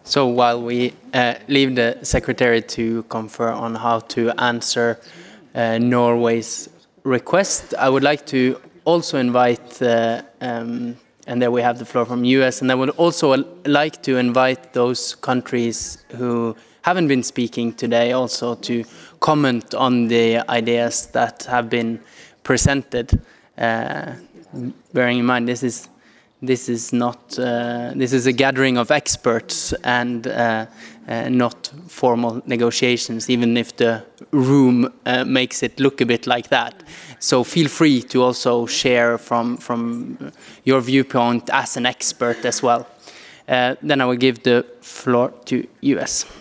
So while we leave the Secretary to confer on how to answer Norway's request, I would like to also invite, and then we have the floor from US, and I would also like to invite those countries who haven't been speaking today also to comment on the ideas that have been presented. Bearing in mind this is not this is a gathering of experts and not formal negotiations, even if the room makes it look a bit like that. So feel free to also share from your viewpoint as an expert as well. Then I will give the floor to US.